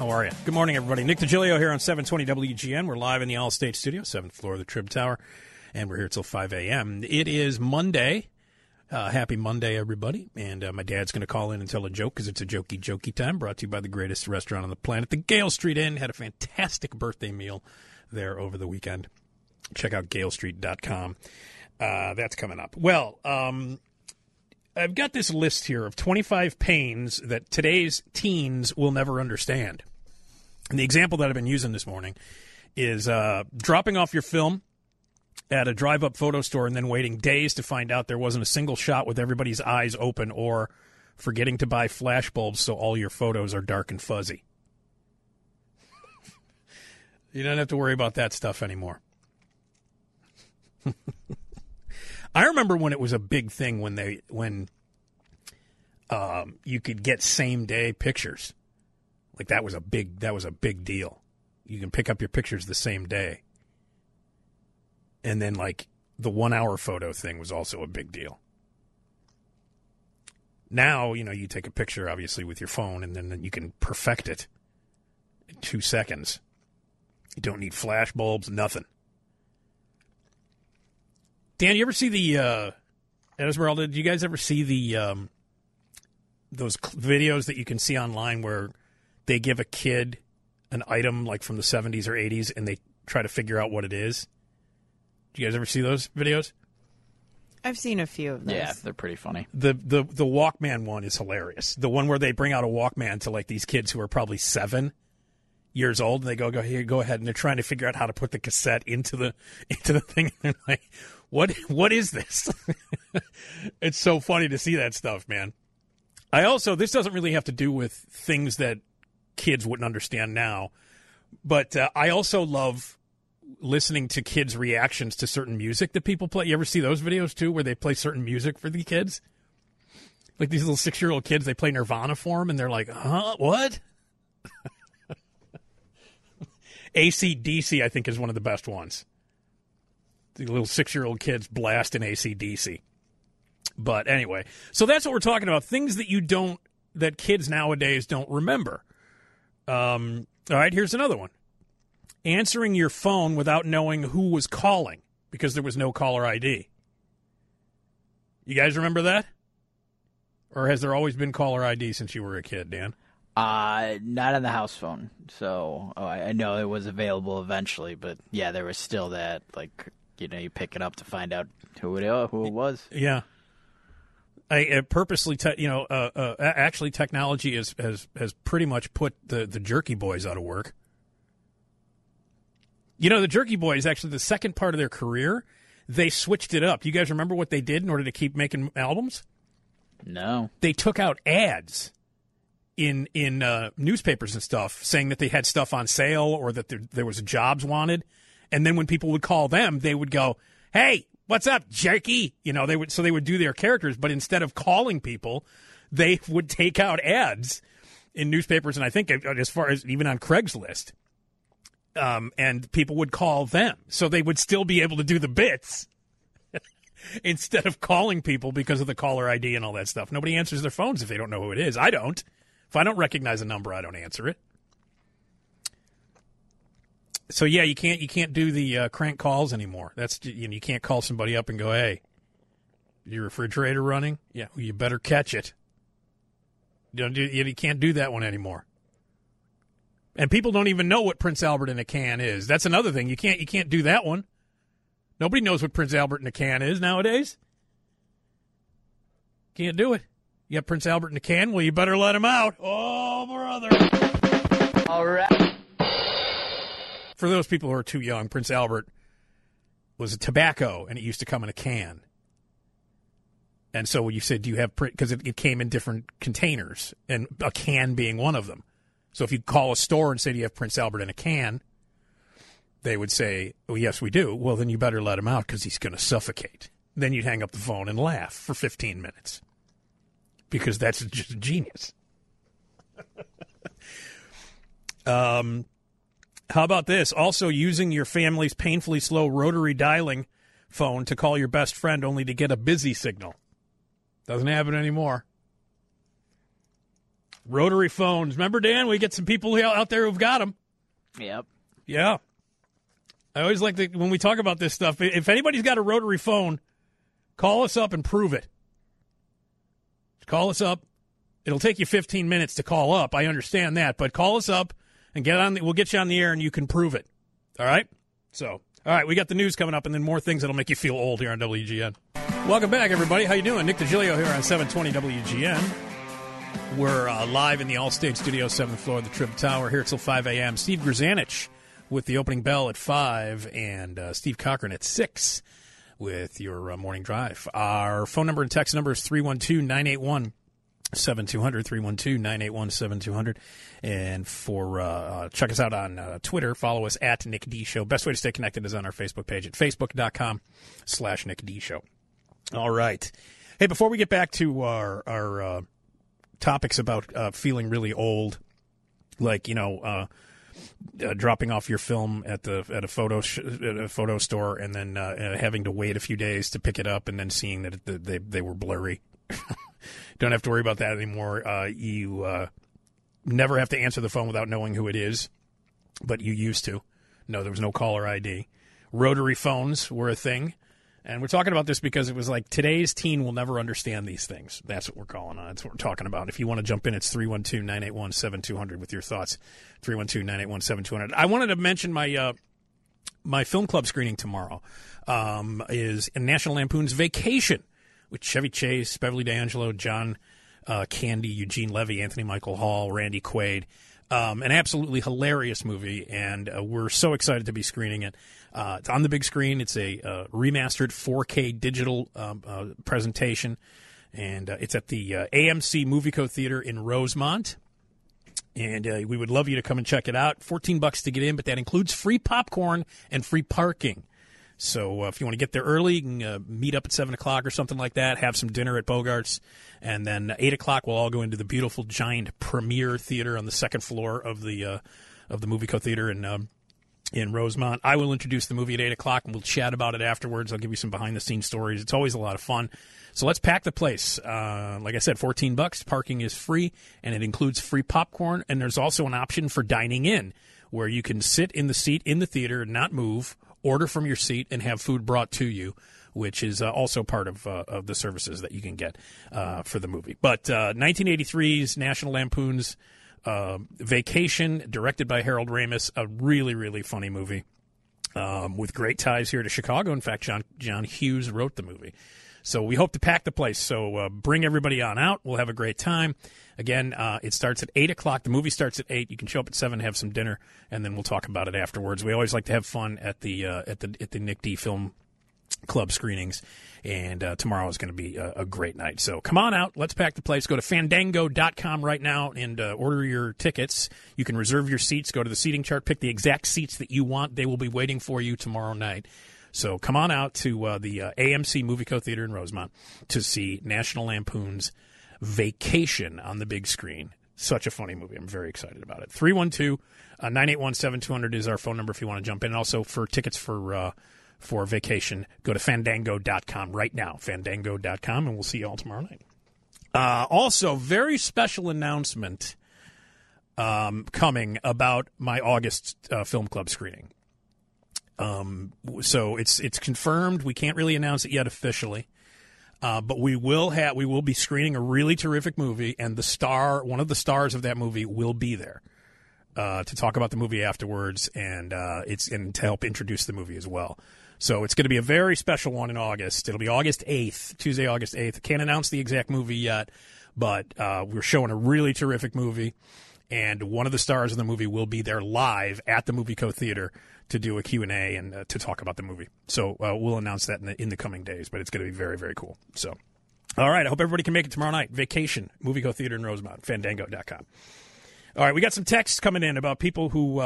How are you? Good morning, everybody. Nick DiGilio here on 720 WGN. We're live in the Allstate studio, 7th floor of the Trib Tower, and we're here till 5 a.m. It is Monday. Happy Monday, everybody. And my dad's going to call in and tell a joke because it's a jokey time, brought to you by the greatest restaurant on the planet, the Gale Street Inn. Had a fantastic birthday meal there over the weekend. Check out galestreet.com. That's coming up. Well, I've got this list here of 25 pains that today's teens will never understand. And the example that I've been using this morning is dropping off your film at a drive-up photo store and then waiting days to find out there wasn't a single shot with everybody's eyes open, or forgetting to buy flash bulbs so all your photos are dark and fuzzy. You don't have to worry about that stuff anymore. I remember when it was a big thing when you could get same-day pictures. Like that was a big deal. You can pick up your pictures the same day. And then like the 1 hour photo thing was also a big deal. Now, you take a picture obviously with your phone and then you can perfect it in 2 seconds. You don't need flash bulbs, nothing. Dan, you ever see the Esmeralda, did you guys ever see the those videos that you can see online where they give a kid an item like from the 70s or 80s and they try to figure out what it is? Do you guys ever see those videos? I've seen a few of those. Yeah, they're pretty funny. The Walkman one is hilarious. The one where they bring out a Walkman to like these kids who are probably 7 years old and they go here, go ahead, and they're trying to figure out how to put the cassette into the thing. And they're like, what is this? It's so funny to see that stuff, man. This doesn't really have to do with things that kids wouldn't understand now, but I also love listening to kids' reactions to certain music that people play. You ever see those videos too, where they play certain music for the kids? Like these little 6-year-old kids, they play Nirvana for them, and they're like, huh, what? AC/DC, I think, is one of the best ones. The little 6-year-old kids blasting AC/DC. But anyway, so that's what we're talking about. Things that kids nowadays don't remember. All right, here's another one. Answering your phone without knowing who was calling because there was no caller ID. You guys remember that? Or has there always been caller ID since you were a kid, Dan? Not on the house phone. So I know it was available eventually, but yeah, there was still that, like, you pick it up to find out who it was. Yeah. I purposely, actually technology has pretty much put the Jerky Boys out of work. The Jerky Boys, actually, the second part of their career, they switched it up. You guys remember what they did in order to keep making albums? No. They took out ads in newspapers and stuff saying that they had stuff on sale or that there was jobs wanted. And then when people would call them, they would go, hey, what's up, Jerky? They would do their characters, but instead of calling people, they would take out ads in newspapers, and I think as far as even on Craigslist. And people would call them. So they would still be able to do the bits instead of calling people because of the caller ID and all that stuff. Nobody answers their phones if they don't know who it is. I don't. If I don't recognize a number, I don't answer it. So yeah, you can't do the crank calls anymore. That's you can't call somebody up and go, hey, your refrigerator running? Yeah, well, you better catch it. You can't do that one anymore. And people don't even know what Prince Albert in a can is. That's another thing. You can't do that one. Nobody knows what Prince Albert in a can is nowadays. Can't do it. You got Prince Albert in a can? Well, you better let him out. Oh, brother. All right. For those people who are too young, Prince Albert was a tobacco, and it used to come in a can. And so you said, do you have, because it came in different containers, and a can being one of them. So if you call a store and say, do you have Prince Albert in a can? They would say, oh, yes, we do. Well, then you better let him out because he's going to suffocate. Then you'd hang up the phone and laugh for 15 minutes because that's just genius. How about this? Also using your family's painfully slow rotary dialing phone to call your best friend only to get a busy signal. Doesn't happen anymore. Rotary phones. Remember, Dan? We get some people out there who've got them. Yep. Yeah. I always like when we talk about this stuff, if anybody's got a rotary phone, call us up and prove it. Call us up. It'll take you 15 minutes to call up. I understand that. But call us up and we'll get you on the air and you can prove it. All right? So, all right, we got the news coming up and then more things that'll make you feel old here on WGN. Welcome back, everybody. How you doing? Nick DiGilio here on 720 WGN. We're live in the Allstate Studio, 7th floor of the Trib Tower, here till 5 a.m. Steve Grzanich with the opening bell at 5 and Steve Cochran at 6 with your morning drive. Our phone number and text number is 312-981-7200, 312-981-7200. And for check us out on Twitter. Follow us at Nick D Show. Best way to stay connected is on our Facebook page at facebook.com/Nick D Show. All right. Hey, before we get back to our topics about feeling really old, like, dropping off your film at a photo store and then having to wait a few days to pick it up and then seeing that they were blurry. Don't have to worry about that anymore. You never have to answer the phone without knowing who it is, but you used to. No, there was no caller ID. Rotary phones were a thing. And we're talking about this because it was like today's teen will never understand these things. That's what we're calling on. That's what we're talking about. If you want to jump in, it's 312-981-7200 with your thoughts. 312-981-7200. I wanted to mention my film club screening tomorrow is in National Lampoon's Vacation with Chevy Chase, Beverly D'Angelo, John Candy, Eugene Levy, Anthony Michael Hall, Randy Quaid. An absolutely hilarious movie, and we're so excited to be screening it. It's on the big screen. It's a remastered 4K digital presentation, and it's at the AMC Movieco Theater in Rosemont. And we would love you to come and check it out. $14 to get in, but that includes free popcorn and free parking. So if you want to get there early, you can meet up at 7 o'clock or something like that, have some dinner at Bogart's, and then 8 o'clock we'll all go into the beautiful giant Premier Theater on the second floor of the Movieco Theater in Rosemont. I will introduce the movie at 8 o'clock, and we'll chat about it afterwards. I'll give you some behind-the-scenes stories. It's always a lot of fun. So let's pack the place. Like I said, $14. Parking is free, and it includes free popcorn, and there's also an option for dining in, where you can sit in the seat in the theater, not move, order from your seat, and have food brought to you, which is also part of the services that you can get for the movie. But 1983's National Lampoon's Vacation, directed by Harold Ramis, a really, really funny movie with great ties here to Chicago. In fact, John Hughes wrote the movie. So we hope to pack the place. So bring everybody on out. We'll have a great time. Again, it starts at 8 o'clock. The movie starts at 8. You can show up at 7, have some dinner, and then we'll talk about it afterwards. We always like to have fun at the Nick D Film Club screenings, and tomorrow is going to be a great night. So come on out. Let's pack the place. Go to Fandango.com right now and order your tickets. You can reserve your seats. Go to the seating chart. Pick the exact seats that you want. They will be waiting for you tomorrow night. So come on out to the AMC Movieco Theater in Rosemont to see National Lampoon's Vacation on the big screen. Such a funny movie. I'm very excited about it. 312-981-7200 is our phone number if you want to jump in. And also for tickets for Vacation, go to Fandango.com right now. Fandango.com, and we'll see you all tomorrow night. Also, very special announcement coming about my August film club screening. So it's confirmed. We can't really announce it yet officially, but we will be screening a really terrific movie, and one of the stars of that movie will be there to talk about the movie afterwards, and to help introduce the movie as well. So it's going to be a very special one in August. It'll be August 8th, Tuesday, August 8th. Can't announce the exact movie yet, but we're showing a really terrific movie, and one of the stars of the movie will be there live at the Movieco Theater to do a Q&A and to talk about the movie. So we'll announce that in the coming days, but it's going to be very, very cool. So, all right, I hope everybody can make it tomorrow night. Vacation, Movieco Theater in Rosemont, Fandango.com. All right, we got some texts coming in about people who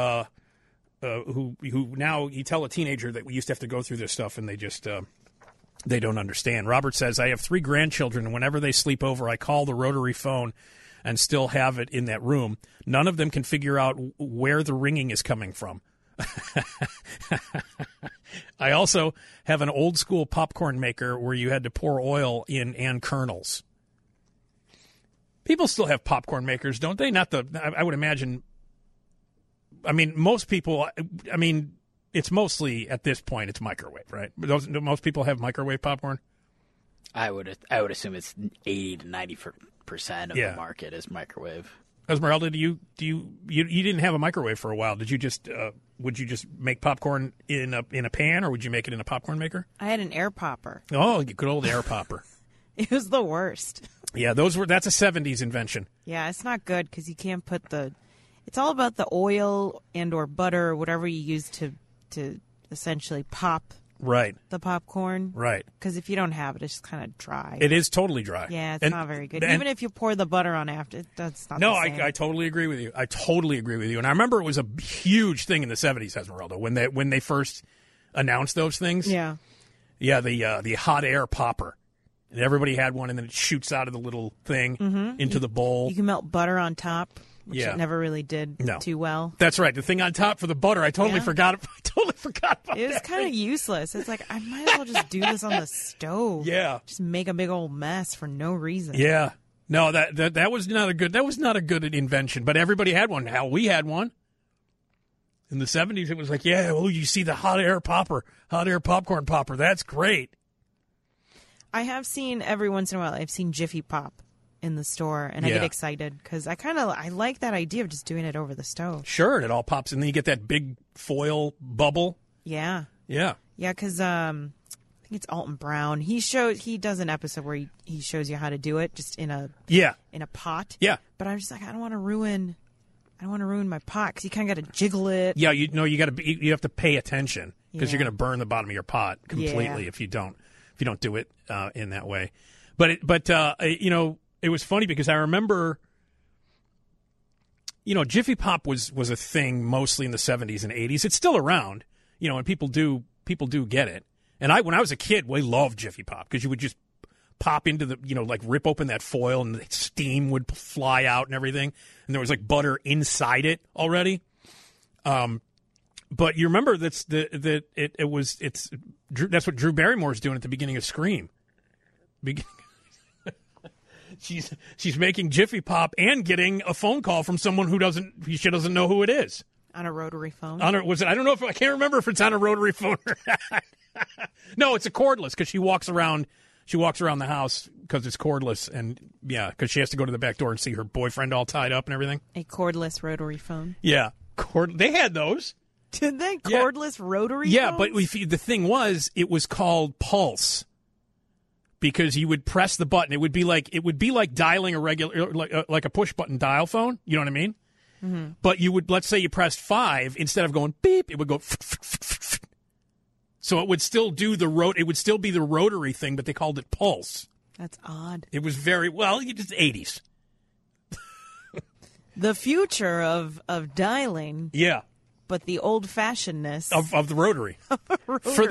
now you tell a teenager that we used to have to go through this stuff and they just they don't understand. Robert says, I have 3 grandchildren, and whenever they sleep over, I call the rotary phone and still have it in that room. None of them can figure out where the ringing is coming from. I also have an old school popcorn maker where you had to pour oil in and kernels. People still have popcorn makers, don't they? Not I would imagine. I mean, most people. I mean, it's mostly at this point it's microwave, right? Do most people have microwave popcorn? I would assume it's 80 to 90% of the market is microwave. Esmeralda, you didn't have a microwave for a while? Did you just would you just make popcorn in a pan, or would you make it in a popcorn maker? I had an air popper. Oh, good old air popper. It was the worst. Yeah, that's a 70s invention. Yeah, it's not good because you can't put it's all about the oil and or butter or whatever you use to essentially pop the popcorn. Right. Because if you don't have it, it's just kind of dry. It is totally dry. Yeah, it's not very good. Even if you pour the butter on after, that's not the same. I totally agree with you. And I remember it was a huge thing in the 70s, Esmeralda, when they first announced those things. Yeah. Yeah, the hot air popper. And everybody had one, and then it shoots out of the little thing into the bowl. You can melt butter on top, which it never really did too well. That's right. The thing on top for the butter, I totally forgot. I totally forgot about it. Was kind of useless. It's like, I might as well just do this on the stove. Yeah. Just make a big old mess for no reason. Yeah. No, that was not a good invention, but everybody had one. Hell, we had one. In the 70s, it was like, you see the hot air popcorn popper. That's great. I have seen every once in a while, I've seen Jiffy Pop in the store, and I get excited because I like that idea of just doing it over the stove. Sure, it all pops, and then you get that big foil bubble. Yeah. Yeah. Yeah, because I think it's Alton Brown. He does an episode where he shows you how to do it just in a pot. Yeah. But I'm just like, I don't want to ruin my pot because you kind of got to jiggle it. Yeah, you have to pay attention because you're going to burn the bottom of your pot completely if you don't do it in that way. But it was funny because I remember, Jiffy Pop was a thing mostly in the 70s and 80s. It's still around, and people do get it. And when I was a kid, we loved Jiffy Pop because you would just pop into the, like rip open that foil and the steam would fly out and everything. And there was like butter inside it already. But you remember that's what Drew Barrymore's doing at the beginning of Scream. She's making Jiffy Pop and getting a phone call from someone she doesn't know who it is. On a rotary phone? I don't know I can't remember if it's on a rotary phone or not. No, it's a cordless because she walks around the house because it's cordless, and because she has to go to the back door and see her boyfriend all tied up and everything. A cordless rotary phone? Yeah. They had those. Did they? Cordless rotary phones? Yeah, but the thing was, it was called Pulse because you would press the button. It would be like dialing a regular, like a push button dial phone. You know what I mean? Mm-hmm. But you would, let's say you pressed 5, instead of going beep, it would go. So it would still do it would still be the rotary thing, but they called it Pulse. That's odd. It was very just 80s. The future of dialing. Yeah. But the old-fashionedness of the rotary. for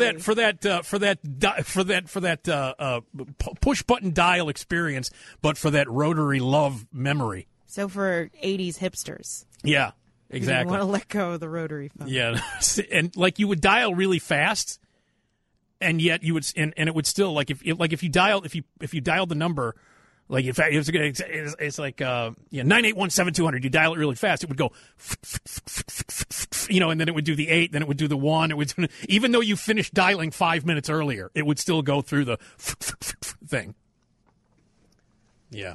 that push button dial experience, but for that rotary love memory. So for 80s hipsters. Yeah, exactly. You want to let go of the rotary phone. Yeah, and like you would dial really fast, and yet you would and it would still if you dialed the number. Like, in fact, it's like 981-7200. You dial it really fast, it would go, and then it would do the 8, then it would do the 1. It would, even though you finished dialing 5 minutes earlier, it would still go through the thing. Yeah.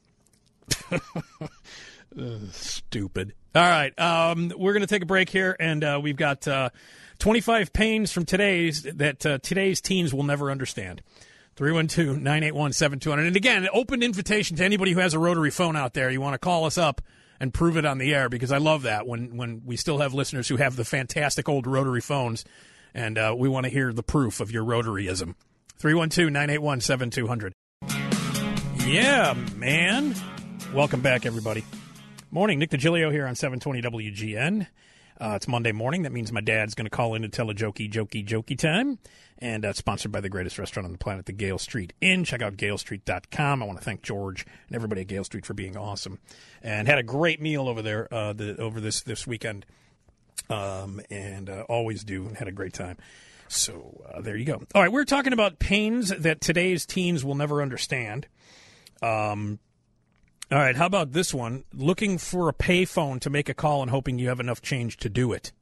Stupid. All right, we're going to take a break here, and we've got 25 pains from today's teens will never understand. 312-981-7200. And again, open invitation to anybody who has a rotary phone out there. You want to call us up and prove it on the air, because I love that when we still have listeners who have the fantastic old rotary phones, and we want to hear the proof of your rotaryism. 312-981-7200. Yeah, man. Welcome back, everybody. Morning. Nick DiGilio here on 720 WGN. It's Monday morning. That means my dad's going to call in to tell a jokey time. And sponsored by the greatest restaurant on the planet, the Gale Street Inn. Check out galestreet.com. I want to thank George and everybody at Gale Street for being awesome. And had a great meal over there over this weekend. And always do, and had a great time. So there you go. All right, we're talking about pains that today's teens will never understand. All right, how about this one? Looking for a pay phone to make a call and hoping you have enough change to do it.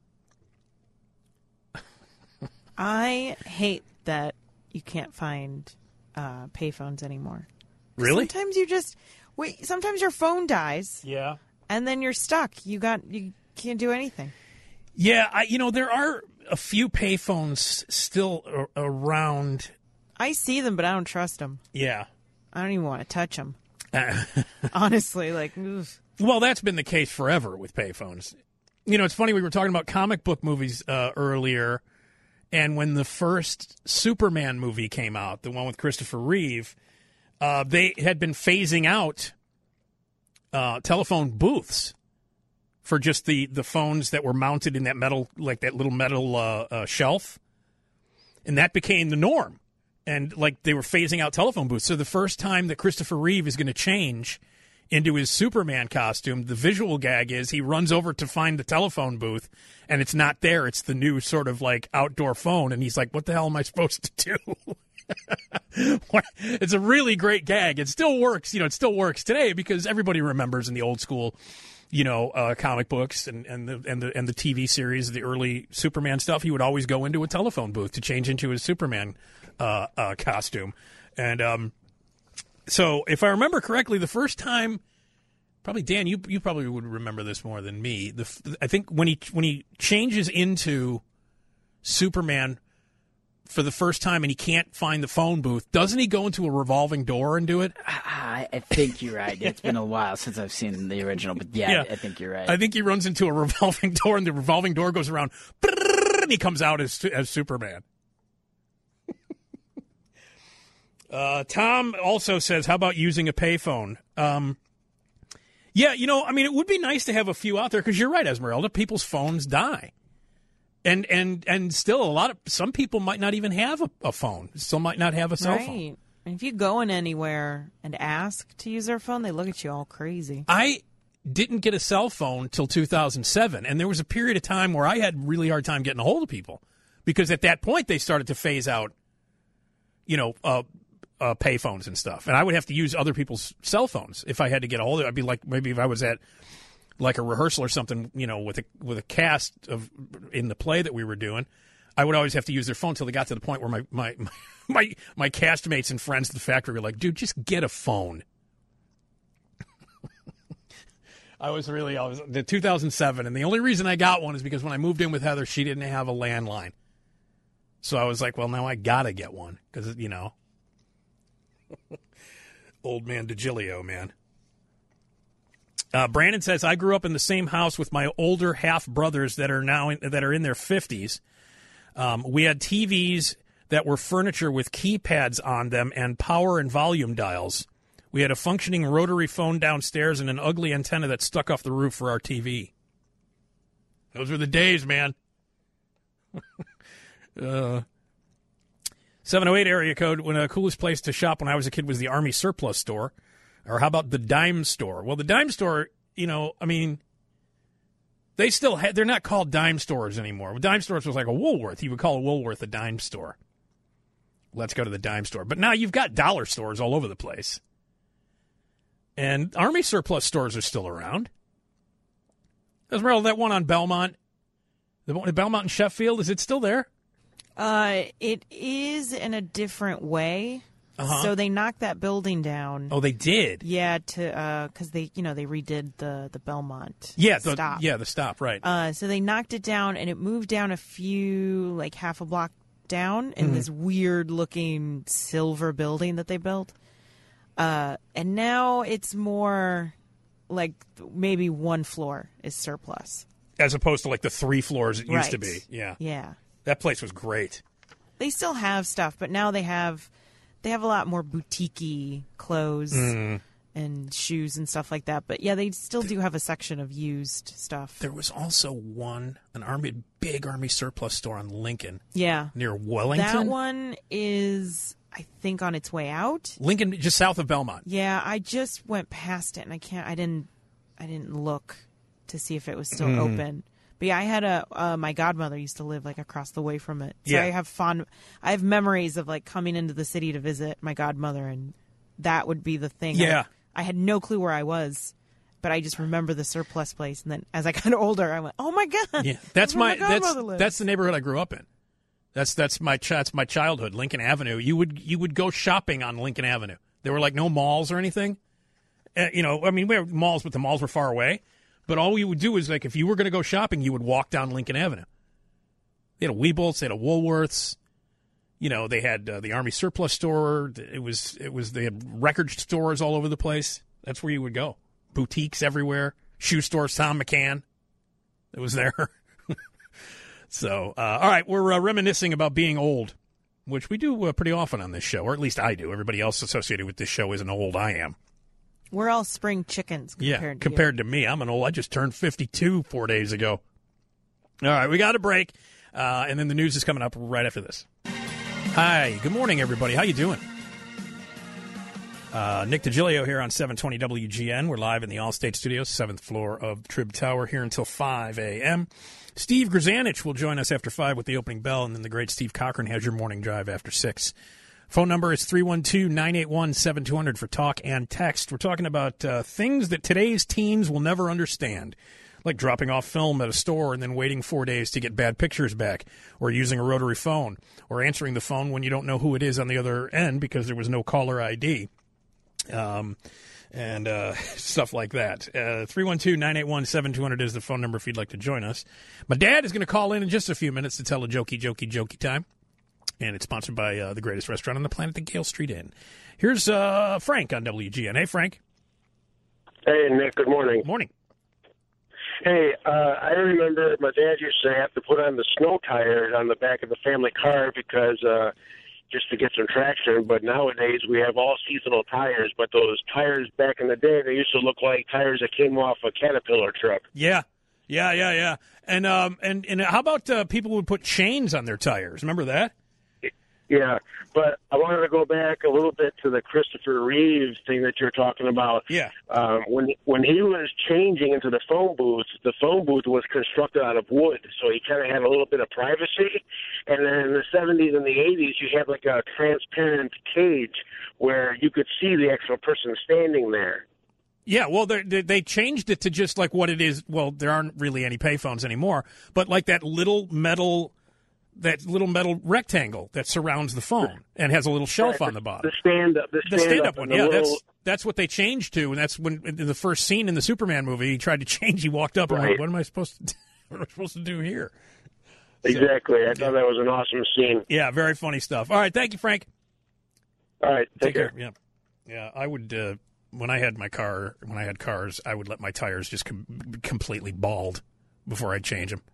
I hate that you can't find payphones anymore. Really? Sometimes you just wait. Sometimes your phone dies. Yeah. And then you're stuck. You can't do anything. Yeah, there are a few payphones still around. I see them, but I don't trust them. Yeah. I don't even want to touch them. Honestly, oof. Well, that's been the case forever with payphones. It's funny, we were talking about comic book movies earlier, and when the first Superman movie came out, the one with Christopher Reeve, they had been phasing out telephone booths for just the phones that were mounted in that metal, like that little metal shelf. And that became the norm. And they were phasing out telephone booths. So the first time that Christopher Reeve is going to change into his Superman costume, the visual gag is he runs over to find the telephone booth, and it's not there. It's the new sort of outdoor phone. And he's like, what the hell am I supposed to do? It's a really great gag. It still works. It still works today because everybody remembers in the old school, comic books and the TV series, the early Superman stuff. He would always go into a telephone booth to change into his Superman costume. And so if I remember correctly, the first time, probably Dan, you probably would remember this more than me. I think when he changes into Superman for the first time and he can't find the phone booth, doesn't he go into a revolving door and do it? I think you're right. It's been a while since I've seen the original, but yeah. I think you're right. I think he runs into a revolving door and the revolving door goes around and he comes out as Superman. Tom also says, how about using a payphone? Yeah, it would be nice to have a few out there because you're right, Esmeralda. People's phones die. And still some people might not even have a phone. Still might not have a cell phone. Right. And if you go in anywhere and ask to use their phone, they look at you all crazy. I didn't get a cell phone till 2007, and there was a period of time where I had a really hard time getting a hold of people because at that point they started to phase out, payphones and stuff, and I would have to use other people's cell phones if I had to get a hold of it. I'd be like, maybe if I was at a rehearsal or something, with a cast in the play that we were doing, I would always have to use their phone till they got to the point where my castmates and friends at the factory were like, dude, just get a phone. I was the 2007, and the only reason I got one is because when I moved in with Heather, she didn't have a landline. So I was like, well, now I gotta get one because old man DiGilio, man. Brandon says, I grew up in the same house with my older half brothers that are in their 50s. We had TVs that were furniture with keypads on them and power and volume dials. We had a functioning rotary phone downstairs and an ugly antenna that stuck off the roof for our TV. Those were the days, man. 708 area code. When the coolest place to shop when I was a kid was the Army Surplus store. Or how about the dime store? Well, the dime store, they still they're not called dime stores anymore. Dime stores was like a Woolworth. You would call a Woolworth a dime store. Let's go to the dime store. But now you've got dollar stores all over the place. And Army Surplus stores are still around. Esmeralda, that one on Belmont, the one at Belmont and Sheffield, is it still there? It is in a different way. Uh-huh. So they knocked that building down. Oh, they did? Yeah, because they redid the Belmont stop. Yeah, the stop, right. So they knocked it down, and it moved down a few, half a block down in this weird-looking silver building that they built. And now it's more maybe one floor is surplus. As opposed to the 3 floors it used to be. Yeah. Yeah. That place was great. They still have stuff, but now they have a lot more boutique-y clothes and shoes and stuff like that. But yeah, they still do have a section of used stuff. There was also big Army Surplus store on Lincoln. Yeah. Near Wellington. That one is, I think, on its way out. Lincoln, just south of Belmont. Yeah, I just went past it and I didn't look to see if it was still open. But yeah, I had my godmother used to live across the way from it. So yeah. I have memories of coming into the city to visit my godmother, and that would be the thing. Yeah. I had no clue where I was, but I just remember the surplus place. And then as I got older, I went, "Oh my god!" Yeah, that's grandmother lives. that's the neighborhood I grew up in. That's my childhood, Lincoln Avenue. You would go shopping on Lincoln Avenue. There were like no malls or anything. We have malls, but the malls were far away. But all you would do is, like, if you were going to go shopping, you would walk down Lincoln Avenue. They had a Weebles, they had a Woolworths. They had the Army surplus store. They had record stores all over the place. That's where you would go. Boutiques everywhere. Shoe stores. Tom McCann. It was there. So, all right, we're reminiscing about being old, which we do pretty often on this show, or at least I do. Everybody else associated with this show isn't old. I am. We're all spring chickens compared to me. I'm an old. I just turned 52 4 days ago. All right, we got a break, and then the news is coming up right after this. Hi, good morning, everybody. How you doing? Nick DiGilio here on 720 WGN. We're live in the Allstate Studios, 7th floor of the Trib Tower, here until 5 a.m. Steve Grzanich will join us after 5 with the opening bell, and then the great Steve Cochran has your morning drive after 6. Phone number is 312-981-7200 for talk and text. We're talking about things that today's teens will never understand, like dropping off film at a store and then waiting 4 days to get bad pictures back, or using a rotary phone, or answering the phone when you don't know who it is on the other end because there was no caller ID, and stuff like that. 312-981-7200 is the phone number if you'd like to join us. My dad is going to call in just a few minutes to tell a jokey time. And it's sponsored by the greatest restaurant on the planet, the Gale Street Inn. Here's Frank on WGN. Hey, Frank. Hey, Nick. Good morning. Morning. Hey, I remember my dad used to have to put on the snow tires on the back of the family car because just to get some traction. But nowadays we have all seasonal tires. But those tires back in the day, they used to look like tires that came off a Caterpillar truck. Yeah. And how about people would put chains on their tires? Remember that? Yeah, but I wanted to go back a little bit to the Christopher Reeves thing that you're talking about. Yeah. When he was changing into the phone booth was constructed out of wood, so he kind of had a little bit of privacy. And then in the 70s and the 80s, you had like a transparent cage where you could see the actual person standing there. Yeah, well, they changed it to just like what it is. Well, there aren't really any payphones anymore, but like that little metal rectangle that surrounds the phone and has a little shelf on the bottom. The stand-up one. Yeah, that's what they changed to, and that's when in the first scene in the Superman movie, he tried to change. He walked up and went, "What am I supposed to do? What am I supposed to do here?" Exactly. I thought that was an awesome scene. Yeah, very funny stuff. All right, thank you, Frank. All right, take care. Yeah. I would when I had cars, I would let my tires just completely bald before I'd change them.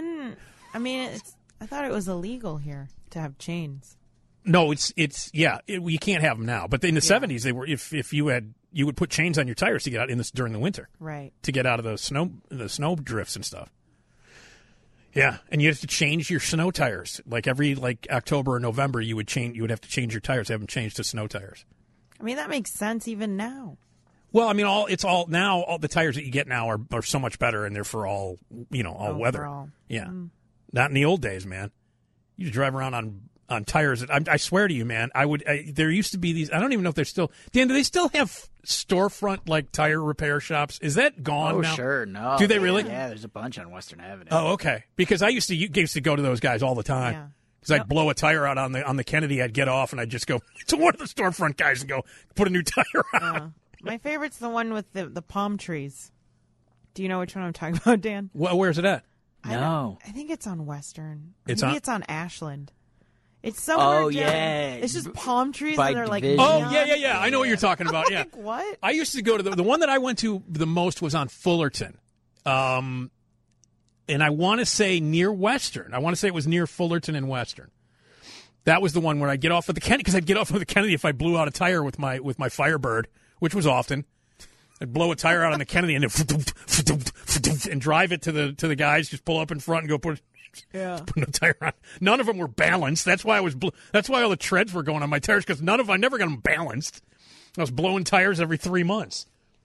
I thought it was illegal here to have chains. No, you can't have them now. But in the 70s, they were if you would put chains on your tires to get out during the winter, right? To get out of the snow drifts and stuff. Yeah, and you have to change your snow tires every October or November. You would have to change your tires. They haven't changed to snow tires. I mean, that makes sense even now. Well, I mean, all the tires that you get now are so much better, and they're for all weather. Yeah. Not in the old days, man. You just drive around on tires. I swear to you, man. There used to be these. I don't even know if they're still. Dan, do they still have storefront tire repair shops? Is that gone now? Oh, sure. No. Do they really? Yeah, there's a bunch on Western Avenue. Oh, okay. Because I used to go to those guys all the time. Yeah. Because I'd blow a tire out on the Kennedy. I'd get off and I'd just go to one of the storefront guys and go put a new tire on. My favorite's the one with the palm trees. Do you know which one I'm talking about, Dan? Well, where's it at? No. I think it's on Western. It's on Ashland. It's somewhere. Oh, yeah. It's just palm trees By that are like. Division. Oh, yeah. I know what you're talking about. Yeah. What? I used to go to the one that I went to the most was on Fullerton. And I want to say near Western. I want to say it was near Fullerton and Western. That was the one where I'd get off of the Kennedy, because I'd get off of the Kennedy if I blew out a tire with my Firebird, which was often. I'd blow a tire out on the Kennedy and then and drive it to the guys. Just pull up in front and go put a tire on. None of them were balanced. That's why that's why all the treads were going on my tires, because I never got them balanced. I was blowing tires every 3 months.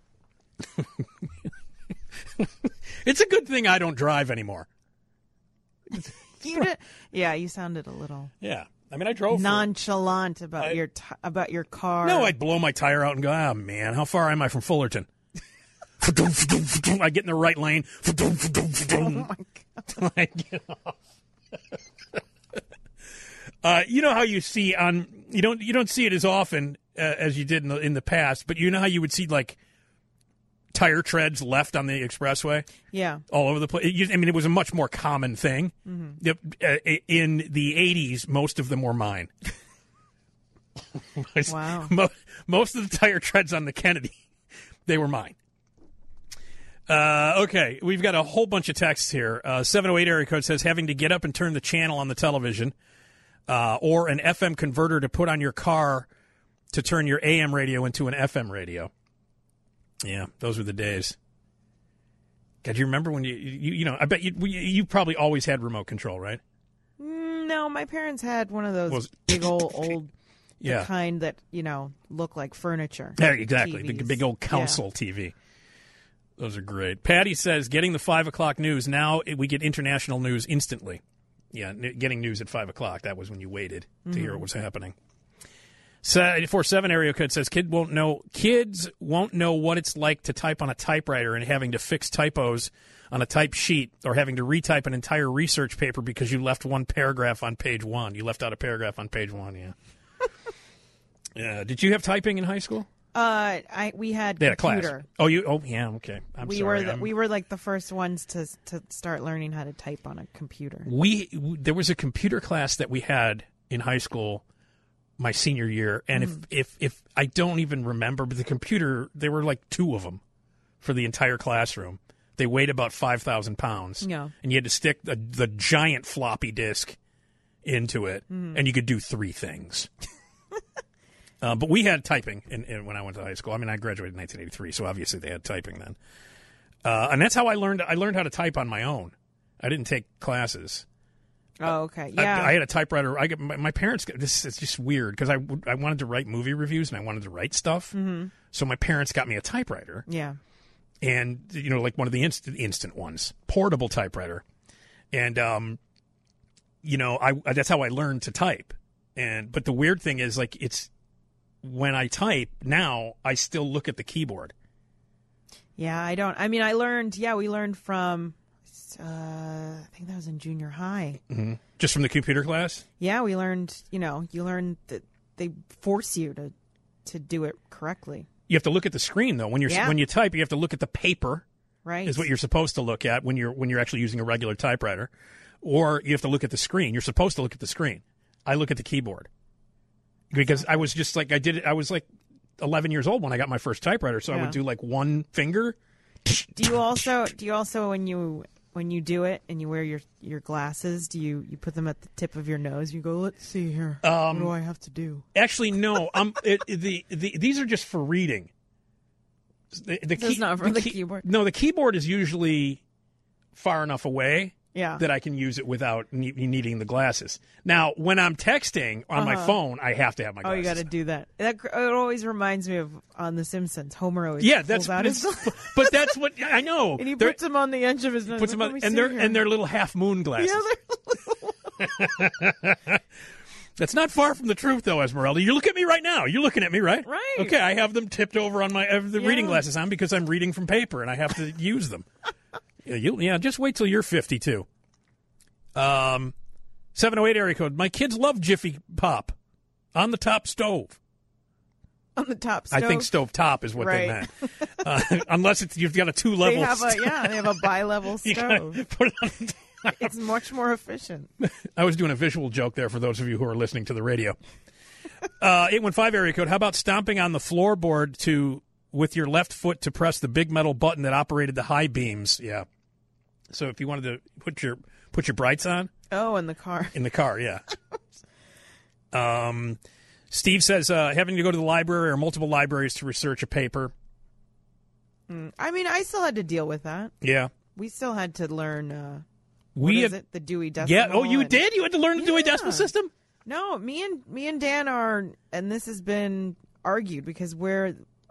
It's a good thing I don't drive anymore. You sounded a little. Yeah. I mean, I drove nonchalant about your car. No, I'd blow my tire out and go, oh, man, how far am I from Fullerton? I get in the right lane. Oh, my God. I get off. You know how you see you don't see it as often as you did in the past, but you know how you would see like tire treads left on the expressway? Yeah. All over the place. I mean, it was a much more common thing. Mm-hmm. In the 80s, most of them were mine. Wow. Most of the tire treads on the Kennedy, they were mine. Okay, we've got a whole bunch of texts here. 708 area code says having to get up and turn the channel on the television or an FM converter to put on your car to turn your AM radio into an FM radio. Yeah, those were the days. God, do you remember when you know, I bet you probably always had remote control, right? No, my parents had one of those big old yeah. the kind that, you know, look like furniture. Yeah, exactly. TVs. The big old console TV. Those are great. Patty says, getting the 5 o'clock news, now we get international news instantly. Yeah, getting news at 5 o'clock. That was when you waited to hear what was happening. 47 area code says, kids won't know what it's like to type on a typewriter and having to fix typos on a type sheet or having to retype an entire research paper because you left one paragraph on page 1. You left out a paragraph on page 1, yeah. Yeah. Did you have typing in high school? We had they had computer. A class. Oh, yeah, okay. We were like the first ones to start learning how to type on a computer. There was a computer class that we had in high school my senior year, and if I don't even remember, but the computer, there were like 2 of them for the entire classroom. They weighed about 5,000 pounds. Yeah. And you had to stick the giant floppy disk into it, and you could do 3 things. But we had typing when I went to high school. I mean, I graduated in 1983, so obviously they had typing then. And that's how I learned. I learned how to type on my own. I didn't take classes. Oh, okay. Yeah. I had a typewriter. My parents. This is just weird because I wanted to write movie reviews and I wanted to write stuff. Mm-hmm. So my parents got me a typewriter. Yeah. And like one of the instant ones, portable typewriter, and that's how I learned to type. But the weird thing is, like, it's when I type now, I still look at the keyboard. Yeah, I don't. I mean, I learned. Yeah, we learned from. I think that was in junior high. Mm-hmm. Just from the computer class? Yeah, we learned. You learn that they force you to do it correctly. You have to look at the screen though. When you type, you have to look at the paper. Right. Is what you're supposed to look at when you're actually using a regular typewriter, or you have to look at the screen. You're supposed to look at the screen. I look at the keyboard because I was just like I was like 11 years old when I got my first typewriter, so I would do like one finger. Do you also when you do it and you wear your glasses, do you put them at the tip of your nose? You go, let's see here. What do I have to do? Actually, no. These are just for reading. It's not from the keyboard. No, the keyboard is usually far enough away that I can use it without needing the glasses. Now, when I'm texting on my phone, I have to have my glasses. Oh, you got to do that. It always reminds me of on The Simpsons. Homer always pulls out his but that's what I know. And he puts them on the edge of his nose. Puts them on, and they're little half moon glasses. Yeah, That's not far from the truth, though, Esmeralda. You look at me right now. You're looking at me, right? Right. Okay, I have them tipped over on the reading glasses on because I'm reading from paper and I have to use them. Just wait till you're 52. 708 area code. My kids love Jiffy Pop on the top stove. On the top stove? I think stove top is what they meant. Unless you've got a 2-level. They have a bi-level stove. Put it on the top. It's much more efficient. I was doing a visual joke there for those of you who are listening to the radio. 815 area code. How about stomping on the floorboard with your left foot to press the big metal button that operated the high beams? Yeah. So if you wanted to put your brights on. Oh, in the car. In the car, yeah. Steve says having to go to the library or multiple libraries to research a paper. I mean, I still had to deal with that. Yeah. We still had to learn. The Dewey Decimal? Yeah. Oh, you did? You had to learn the Dewey Decimal System? No, me and Dan are, and this has been argued because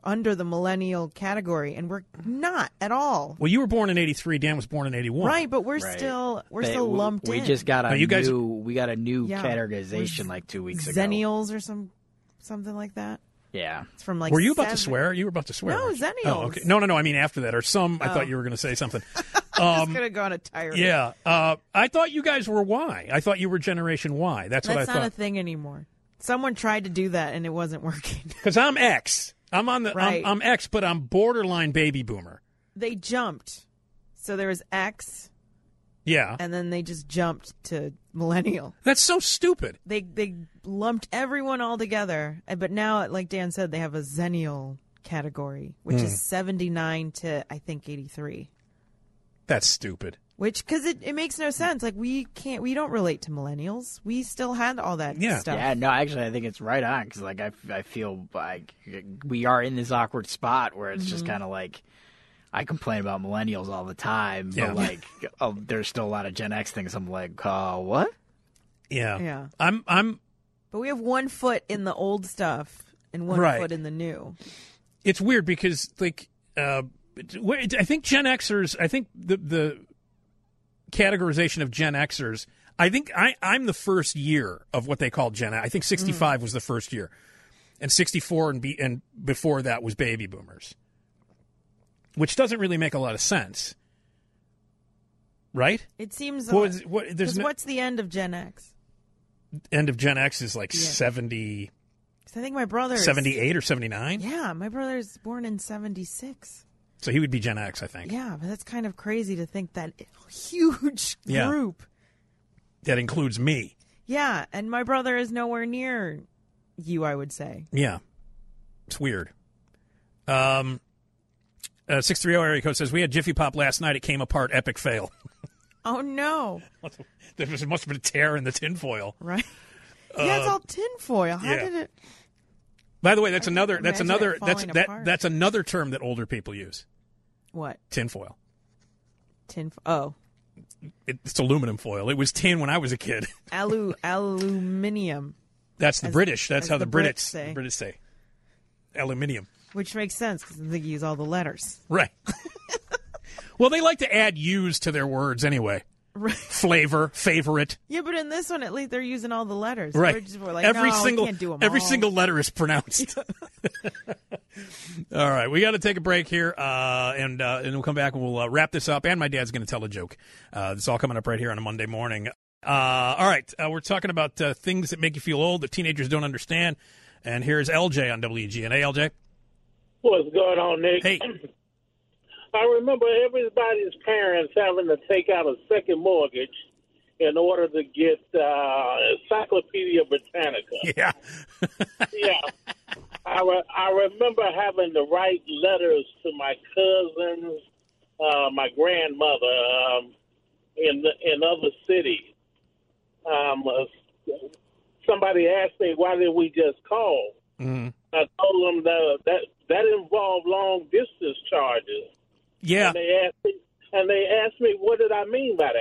under the millennial category, and we're not at all. Well, you were born in 83. Dan was born in 81. Right, but we're Right. still They- lumped we in. just got a you guys- we got a new Yeah. categorization like 2 weeks ago. Zennials or something like that. Yeah. It's from like. Were you about to 7 swear? You were about to swear. No, weren't you? Zennials. Oh, okay. No. I mean after that, or some. I thought you were going to say something. I'm just gonna go on a tirade. Yeah. I thought you guys were Y. I thought you were Generation Y. That's what I That's not thought. a thing anymore. Someone tried to do that and it wasn't working. Because I'm X. I'm on the. Right. I'm X, but I'm borderline baby boomer. They jumped, so there was X, Yeah. and then they just jumped to millennial. That's so stupid. They lumped everyone all together, but now, like Dan said, they have a Zennial category, which is 79 to I think 83. That's stupid. Which, because it makes no sense. Like we don't relate to millennials. We still had all that Yeah. stuff. Yeah, no, actually, I think it's right on because, like, I feel like we are in this awkward spot where it's just kind of like I complain about millennials all the time, but Yeah. like, there's still a lot of Gen X things. I'm like, what? Yeah. Yeah. I'm. But we have one foot in the old stuff and one Right. foot in the new. It's weird because like I think Gen Xers. I think the categorization of Gen Xers. I think I'm the first year of what they call Gen. I think 65 was the first year, and 64 and before that was baby boomers, which doesn't really make a lot of sense, right? It seems. There's Because what's the end of Gen X? end of Gen X is like Yeah. 70, 'Cause I think my brother. 78 or 79. Yeah, my brother's born in 76. So he would be Gen X, I think. Yeah, but that's kind of crazy to think that huge Yeah. group. That includes me. Yeah, and my brother is nowhere near you, I would say. Yeah. It's weird. 630 area code says, we had Jiffy Pop last night. It came apart. Epic fail. Oh, no. There must have been a tear in the tinfoil. Right? Yeah, it's all tinfoil. How yeah. did it... By the way, that's I another can't that's imagine another it that's falling that apart. that's another term that older people use. What? Tinfoil. Oh. It's aluminum foil. It was tin when I was a kid. Aluminium, That's the British. That's as how the the Brits Brits say. the British say. Aluminium. which makes sense because they use all the letters. Right. Well, they like to add U's to their words anyway. Right. Flavor, favorite. Yeah, but in this one, at least they're using all the letters. Right. We're like, every no, single we can't do them every all. single letter is pronounced. All right, we got to take a break here, and we'll come back and we'll wrap this up. And my dad's going to tell a joke. It's all coming up right here on a Monday morning. All right, we're talking about things that make you feel old that teenagers don't understand. And here's LJ on WGN. Hey, LJ. What's going on, Nick? Hey. I remember everybody's parents having to take out a second mortgage in order to get Encyclopedia Britannica. Yeah. Yeah. I remember having to write letters to my cousins, my grandmother, in other cities. Somebody asked me, why didn't we just call? Mm-hmm. I told them that involved long distance charges. Yeah. And they asked me, what did I mean by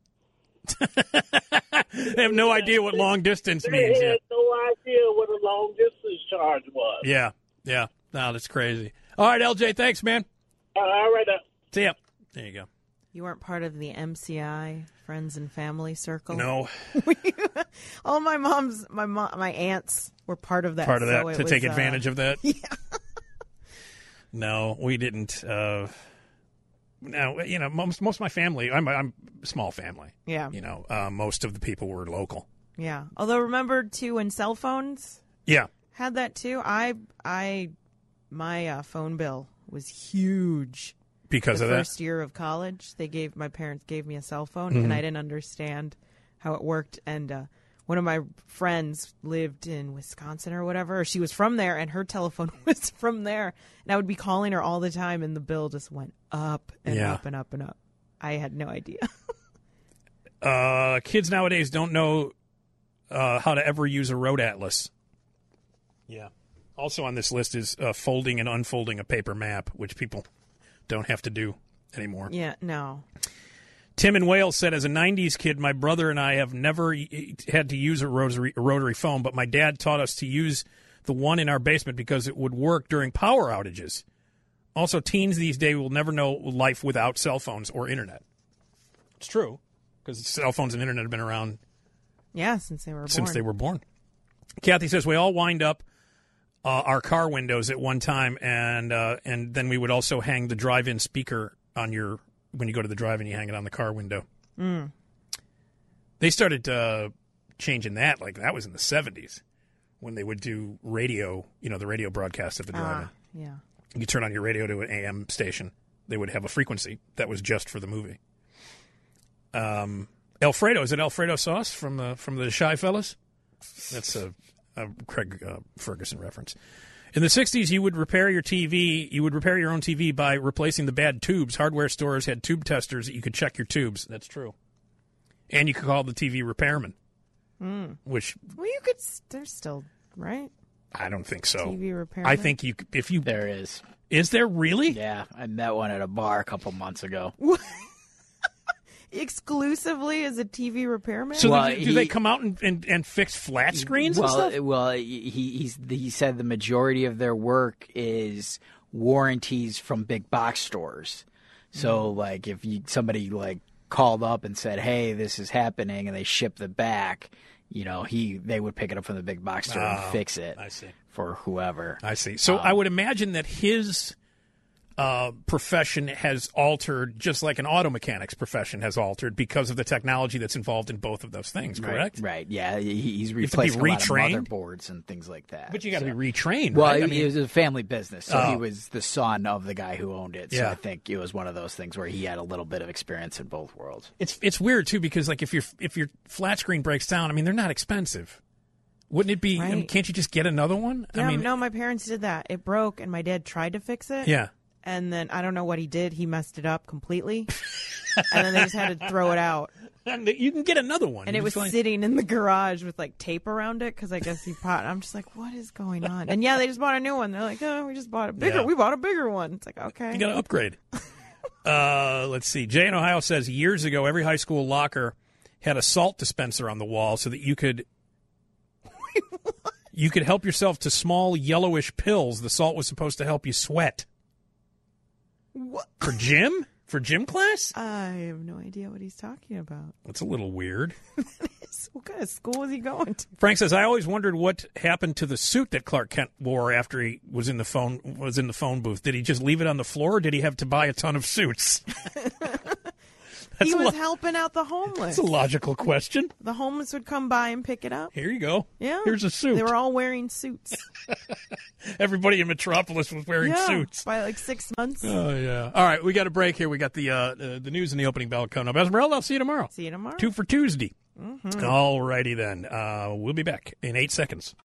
that? They have no idea what long distance They means. had Yeah. no idea what a long distance charge was. Yeah. Yeah. No, that's crazy. All right, LJ, thanks, man. All right. See ya. There you go. You weren't part of the MCI friends and family circle. No. All my aunts were part of that. Part of that so it to was, take advantage of that. Yeah. No, we didn't. Now, you know, most of my family, I'm a small family. Yeah. You know, most of the people were local. Yeah. Although remember too, when cell phones Yeah. had that too, my phone bill was huge. Because The of that. first year of college, my parents gave me a cell phone, Mm-hmm. and I didn't understand how it worked. And one of my friends lived in Wisconsin or whatever. Or she was from there, and her telephone was from there. And I would be calling her all the time, and the bill just went up and Yeah. up and up and up. I had no idea. Kids nowadays don't know how to ever use a road atlas. Yeah. Also on this list is folding and unfolding a paper map, which people don't have to do anymore. Yeah, no. Tim in Wales said, as a 90s kid, my brother and I have never had to use a rotary phone, but my dad taught us to use the one in our basement because it would work during power outages. Also, teens these days will never know life without cell phones or internet. It's true, because cell phones and internet have been around since they were born. Kathy says we all wind up our car windows at one time, and then we would also hang the drive-in speaker on when you go to the drive-in, you hang it on the car window. Mm. They started changing that, like that was in the 70s, when they would do radio, the radio broadcast at the drive-in. Yeah. You turn on your radio to an AM station. They would have a frequency that was just for the movie. Alfredo, is it Alfredo sauce from the Shy Fellas? That's a Craig Ferguson reference. In the 60s, you would repair your TV. You would repair your own TV by replacing the bad tubes. Hardware stores had tube testers that you could check your tubes. That's true. And you could call the TV repairman. Which you could. There's still right. I don't think so. TV repairman. I think if you There is. Is there really? Yeah, I met one at a bar a couple months ago. Exclusively as a TV repairman? So do they come out and fix flat screens and stuff? Well, he said the majority of their work is warranties from big box stores. So, like, if somebody called up and said, "Hey, this is happening," and they shipped it back, they would pick it up from the big box store and fix it. I see. For whoever. I see. So I would imagine that his profession has altered just like an auto mechanic's profession has altered because of the technology that's involved in both of those things, correct? Right. Yeah, he's have to be replacing a lot of retrained? motherboards and things like that. But you got to be retrained, Well, right? it was a family business, so he was the son of the guy who owned it. So Yeah. I think it was one of those things where he had a little bit of experience in both worlds. It's weird too because like if your flat screen breaks down, I mean they're not expensive. Wouldn't it be? Right. I mean, can't you just get another one? Yeah, I mean, no, my parents did that. It broke, and my dad tried to fix it. Yeah. And then I don't know what he did. He messed it up completely. And then they just had to throw it out. And you can get another one. And it was sitting in the garage with tape around it because I guess he bought. I'm just like, what is going on? And yeah, they just bought a new one. They're like, oh, we just bought a bigger. Yeah. We bought a bigger one. It's like, okay. You got to upgrade. Let's see. Jay in Ohio says years ago, every high school locker had a salt dispenser on the wall so that you could help yourself to small yellowish pills. The salt was supposed to help you sweat. What? For gym? For gym class? I have no idea what he's talking about. That's a little weird. What kind of school is he going to? Frank says, I always wondered what happened to the suit that Clark Kent wore after he was in the phone booth. Did he just leave it on the floor, or did he have to buy a ton of suits? He was helping out the homeless. That's a logical question. The homeless would come by and pick it up. Here you go. Yeah. Here's a suit. They were all wearing suits. Everybody in Metropolis was wearing suits. By 6 months. Oh, yeah. All right, we got a break here. We got the news and the opening bell coming up. Esmeralda, I'll see you tomorrow. See you tomorrow. 2 for Tuesday. All righty then. We'll be back in 8 seconds.